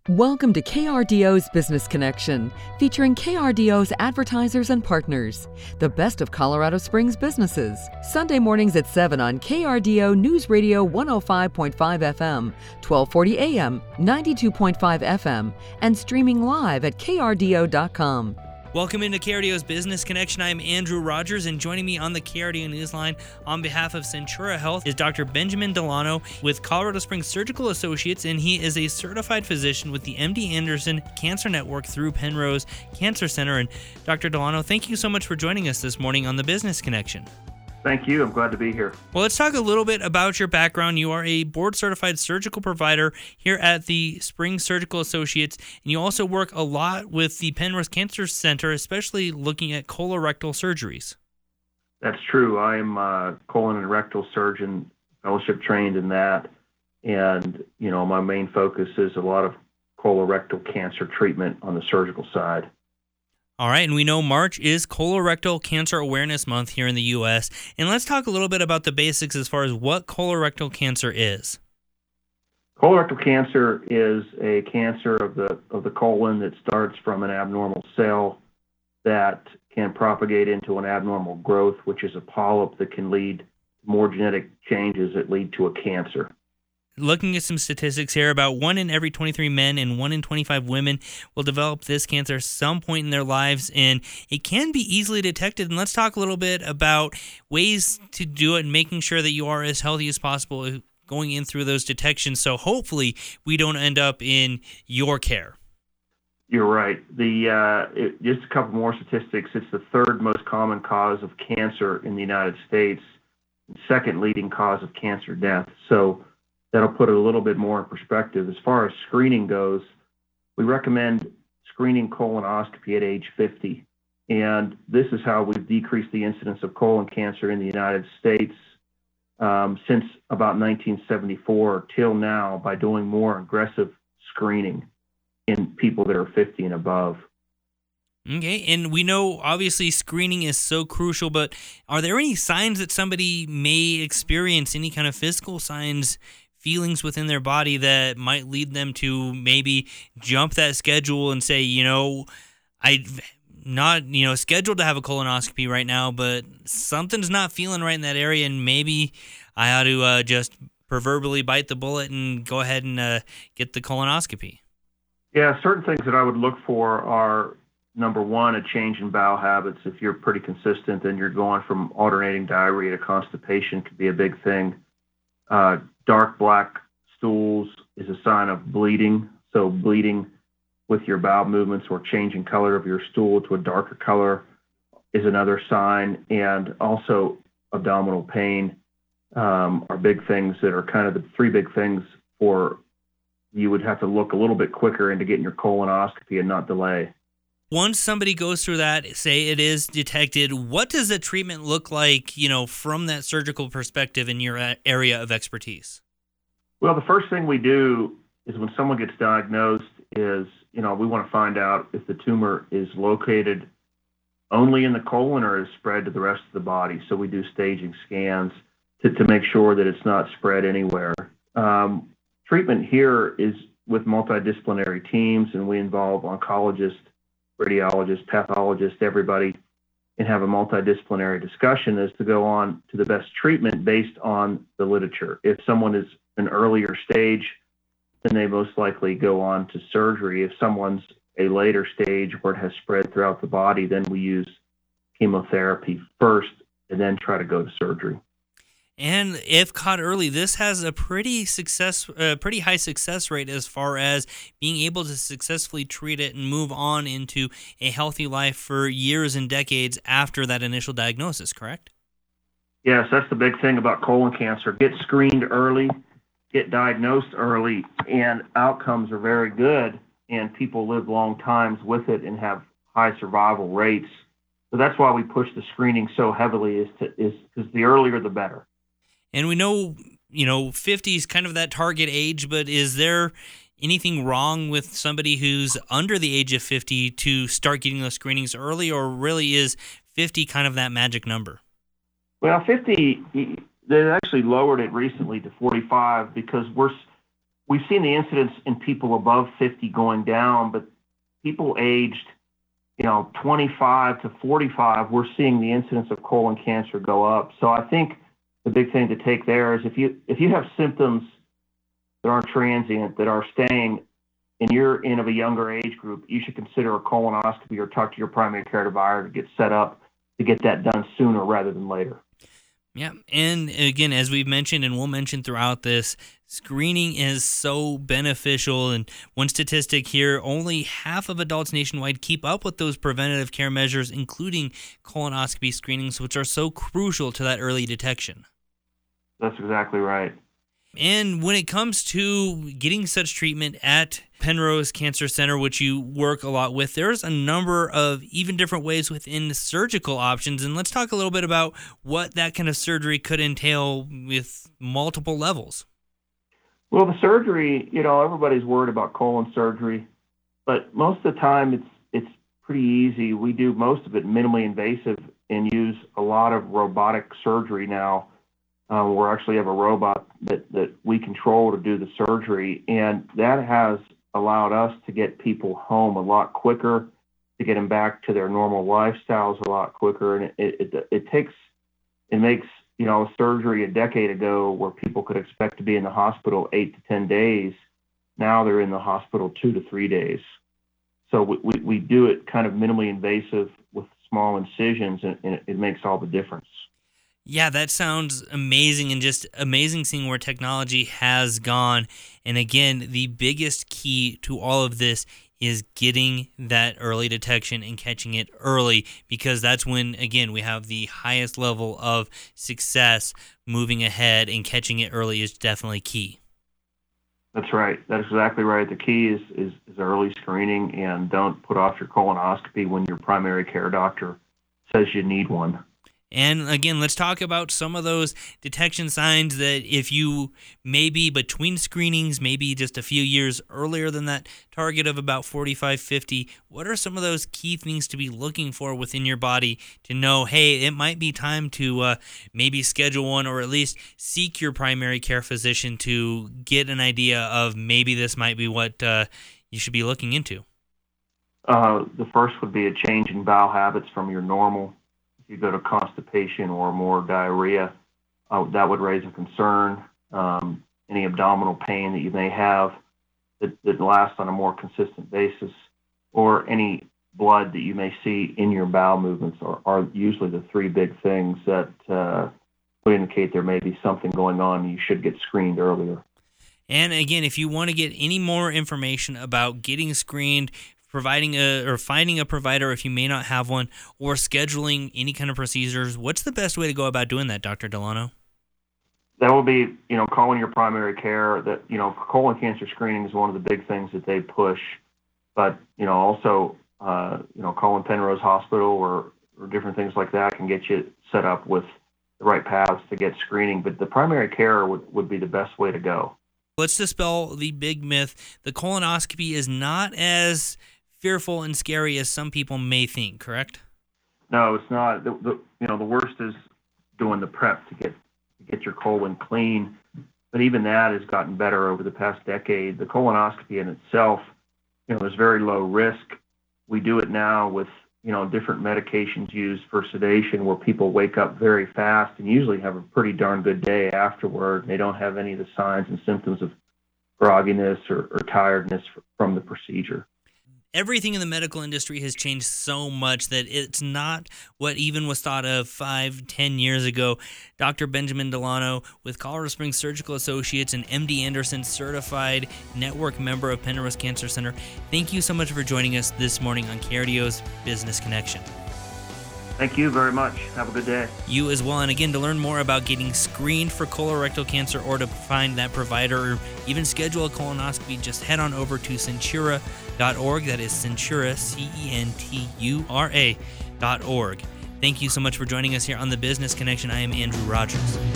Welcome to KRDO's Business Connection, featuring KRDO's advertisers and partners, the best of Colorado Springs businesses. Sunday mornings at 7 on KRDO News Radio 105.5 FM, 1240 AM, 92.5 FM, and streaming live at krdo.com. Welcome into KRDO's Business Connection. I'm Andrew Rogers, and joining me on the KRDO Newsline on behalf of Centura Health is Dr. Benjamin Delano with Colorado Springs Surgical Associates, and he is a certified physician with the MD Anderson Cancer Network through Penrose Cancer Center. And Dr. Delano, thank you so much for joining us this morning on the Business Connection. Thank you. I'm glad to be here. Well, let's talk a little bit about your background. You are a board-certified surgical provider here at the Springs Surgical Associates, and you also work a lot with the Penrose Cancer Center, especially looking at colorectal surgeries. That's true. I'm a colon and rectal surgeon, fellowship trained in that, and my main focus is a lot of colorectal cancer treatment on the surgical side. All right, and we know March is Colorectal Cancer Awareness Month here in the U.S., and let's talk a little bit about the basics as far as what colorectal cancer is. Colorectal cancer is a cancer of the colon that starts from an abnormal cell that can propagate into an abnormal growth, which is a polyp that can lead to more genetic changes that lead to a cancer. Looking at some statistics here, about 1 in every 23 men and 1 in 25 women will develop this cancer some point in their lives, and it can be easily detected. And let's talk a little bit about ways to do it and making sure that you are as healthy as possible going in through those detections, so hopefully we don't end up in your care. You're right. Just a couple more statistics. It's the third most common cause of cancer in the United States, second leading cause of cancer death. So that'll put it a little bit more in perspective. As far as screening goes, we recommend screening colonoscopy at age 50. And this is how we've decreased the incidence of colon cancer in the United States since about 1974 till now by doing more aggressive screening in people that are 50 and above. Okay, and we know obviously screening is so crucial, but are there any signs that somebody may experience, any kind of physical signs, feelings within their body that might lead them to maybe jump that schedule and say, I'm not, scheduled to have a colonoscopy right now, but something's not feeling right in that area, and maybe I ought to just proverbially bite the bullet and go ahead and get the colonoscopy? Yeah, certain things that I would look for are, number one, a change in bowel habits. If you're pretty consistent, then you're going from alternating diarrhea to constipation could be a big thing. Dark black stools is a sign of bleeding. So bleeding with your bowel movements or changing color of your stool to a darker color is another sign. And also abdominal pain are big things that are kind of the three big things for you would have to look a little bit quicker into getting your colonoscopy and not delay. Once somebody goes through that, say it is detected, what does the treatment look like, from that surgical perspective in your area of expertise? Well, the first thing we do is when someone gets diagnosed is, we want to find out if the tumor is located only in the colon or is spread to the rest of the body. So we do staging scans to make sure that it's not spread anywhere. Treatment here is with multidisciplinary teams, and we involve oncologists, radiologists, pathologists, everybody, and have a multidisciplinary discussion as to go on to the best treatment based on the literature. If someone is an earlier stage, then they most likely go on to surgery. If someone's a later stage where it has spread throughout the body, then we use chemotherapy first and then try to go to surgery. And if caught early, this has a pretty high success rate as far as being able to successfully treat it and move on into a healthy life for years and decades after that initial diagnosis, correct? Yes, that's the big thing about colon cancer. Get screened early, get diagnosed early, and outcomes are very good, and people live long times with it and have high survival rates. So that's why we push the screening so heavily is because the earlier the better. And we know, 50 is kind of that target age, but is there anything wrong with somebody who's under the age of 50 to start getting those screenings early, or really is 50 kind of that magic number? Well, 50, they actually lowered it recently to 45 because we've seen the incidence in people above 50 going down, but people aged, 25 to 45, we're seeing the incidence of colon cancer go up. So I think the big thing to take there is if you have symptoms that aren't transient, that are staying, and you're in of a younger age group, you should consider a colonoscopy or talk to your primary care provider to get set up to get that done sooner rather than later. Yeah, and again, as we've mentioned and we'll mention throughout this, screening is so beneficial. And one statistic here, only half of adults nationwide keep up with those preventative care measures, including colonoscopy screenings, which are so crucial to that early detection. That's exactly right. And when it comes to getting such treatment at Penrose Cancer Center, which you work a lot with, there's a number of even different ways within the surgical options. And let's talk a little bit about what that kind of surgery could entail with multiple levels. Well, the surgery, everybody's worried about colon surgery, but most of the time it's pretty easy. We do most of it minimally invasive and use a lot of robotic surgery now. We actually have a robot that we control to do the surgery, and that has allowed us to get people home a lot quicker, to get them back to their normal lifestyles a lot quicker, and it makes surgery a decade ago where people could expect to be in the hospital 8 to 10 days. Now they're in the hospital 2 to 3 days. So we do it kind of minimally invasive with small incisions, and it makes all the difference. Yeah, that sounds amazing, and just amazing seeing where technology has gone. And again, the biggest key to all of this is getting that early detection and catching it early, because that's when, again, we have the highest level of success moving ahead, and catching it early is definitely key. That's right. That's exactly right. The key is early screening, and don't put off your colonoscopy when your primary care doctor says you need one. And again, let's talk about some of those detection signs that if you maybe between screenings, maybe just a few years earlier than that target of about 45, 50, what are some of those key things to be looking for within your body to know, hey, it might be time to maybe schedule one, or at least seek your primary care physician to get an idea of maybe this might be what you should be looking into? The first would be a change in bowel habits from your normal. If you go to constipation or more diarrhea, that would raise a concern. Any abdominal pain that you may have that lasts on a more consistent basis, or any blood that you may see in your bowel movements are usually the three big things that would indicate there may be something going on and you should get screened earlier. And again, if you want to get any more information about getting screened, finding a provider if you may not have one, or scheduling any kind of procedures, what's the best way to go about doing that, Dr. Delano? That would be, calling your primary care. That, colon cancer screening is one of the big things that they push, but, also, calling Penrose Hospital or different things like that can get you set up with the right paths to get screening. But the primary care would be the best way to go. Let's dispel the big myth. The colonoscopy is not as fearful and scary as some people may think, correct? No, it's not. The worst is doing the prep to get your colon clean, but even that has gotten better over the past decade. The colonoscopy in itself, is very low risk. We do it now with different medications used for sedation, where people wake up very fast and usually have a pretty darn good day afterward. They don't have any of the signs and symptoms of grogginess or tiredness from the procedure. Everything in the medical industry has changed so much that it's not what even was thought of 5-10 years ago. Dr. Benjamin Delano with Colorado Springs Surgical Associates and MD Anderson certified network member of Penrose Cancer Center, thank you so much for joining us this morning on KRDO's Business Connection. Thank you very much. Have a good day. You as well. And again, to learn more about getting screened for colorectal cancer, or to find that provider, or even schedule a colonoscopy, just head on over to Centura.org. That is Centura, Centura.org. Thank you so much for joining us here on The Business Connection. I am Andrew Rogers.